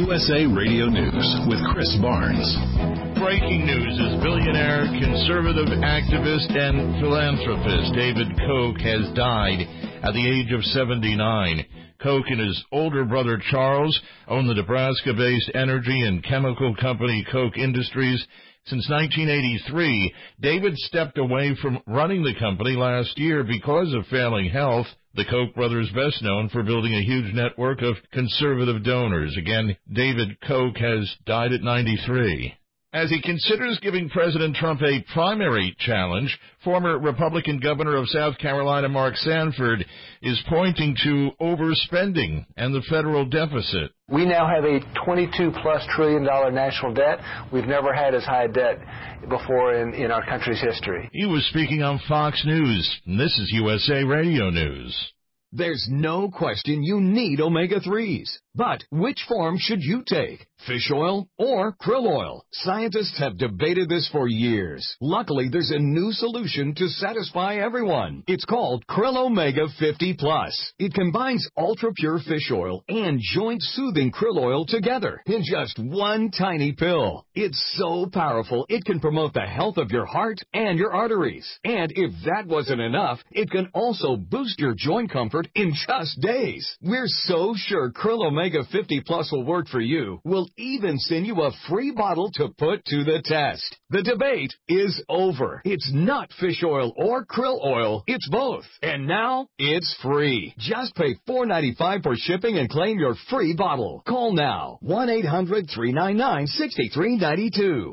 USA Radio News with Chris Barnes. Breaking news is billionaire, conservative activist, and philanthropist David Koch has died at the age of 79. Koch and his older brother Charles own the Nebraska-based energy and chemical company Koch Industries. Since 1983, David stepped away from running the company last year because of failing health. The Koch brothers best known for building a huge network of conservative donors. Again, David Koch has died at 93. As he considers giving President Trump a primary challenge, former Republican governor of South Carolina Mark Sanford is pointing to overspending and the federal deficit. We now have a $22+ trillion national debt. We've never had as high a debt before in our country's history. He was speaking on Fox News, and this is USA Radio News. There's no question you need omega-3s. But which form should you take? Fish oil or krill oil? Scientists have debated this for years. Luckily, there's a new solution to satisfy everyone. It's called Krill Omega 50 Plus. It combines ultra-pure fish oil and joint-soothing krill oil together in just one tiny pill. It's so powerful, it can promote the health of your heart and your arteries. And if that wasn't enough, it can also boost your joint comfort in just days. We're so sure Krill Omega 50 Plus will work for you. We'll even send you a free bottle to put to the test. The debate is over. It's not fish oil or krill oil. It's both. And now it's free. Just pay $4.95 for shipping and claim your free bottle. Call now. 1-800-399-6392.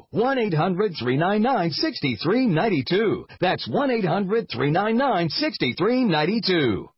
1-800-399-6392. That's 1-800-399-6392.